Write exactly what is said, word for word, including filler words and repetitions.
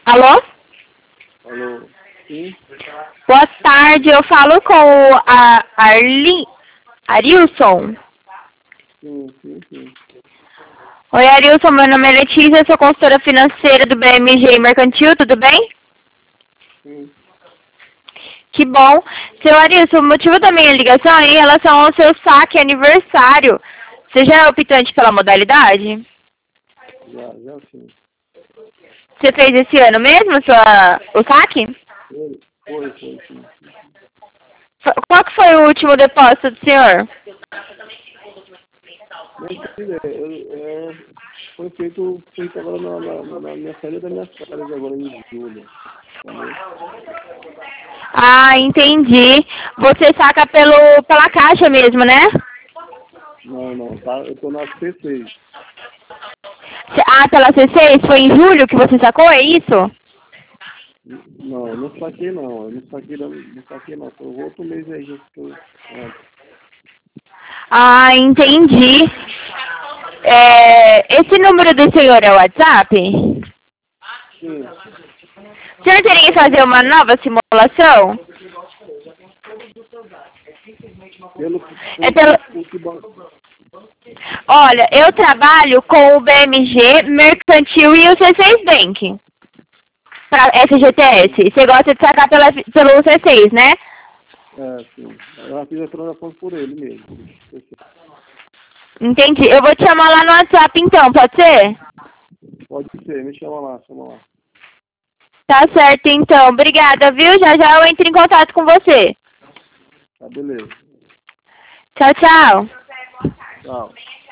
Alô? Alô? Sim? Boa tarde, eu falo com o a, Arli, Arilson. Sim, sim, sim. Oi, Arilson, meu nome é Letícia, sou consultora financeira do B M G Mercantil, tudo bem? Sim. Que bom. Seu Arilson, o motivo da minha ligação é em relação ao seu saque aniversário. Você já é optante pela modalidade? Já, já sim. Você fez esse ano mesmo sua, o saque? Foi, foi, foi sim. F- Qual que foi o último depósito do senhor? Minha filha, eu, é, foi feito, feito agora na, na, na minha férias das minhas férias agora em julho. Entendeu? Ah, entendi. Você saca pelo, pela caixa mesmo, né? Não, não, tá? Eu tô na C seis. C- Ah, pela C seis? Foi em julho que você sacou, é isso? Não, eu não saquei não. Eu não saquei não, não saquei não. Foi outro mês aí que eu antes. Ah, entendi. É, esse número do senhor é o WhatsApp? Sim. O senhor teria que fazer uma nova simulação? Pelo, É por, pelo... por, por que banco? Olha, eu trabalho com o B M G Mercantil e o C seis Bank. Pra F G T S. Você gosta de sacar pela, pelo C seis, né? É, sim. Eu já fiz a transação por ele mesmo. Por isso. Entendi. Eu vou te chamar lá no WhatsApp então, pode ser? Pode ser, me chama lá, chama lá. Tá certo então. Obrigada, viu? Já já eu entro em contato com você. Tá, beleza. Tchau, tchau. Tchau.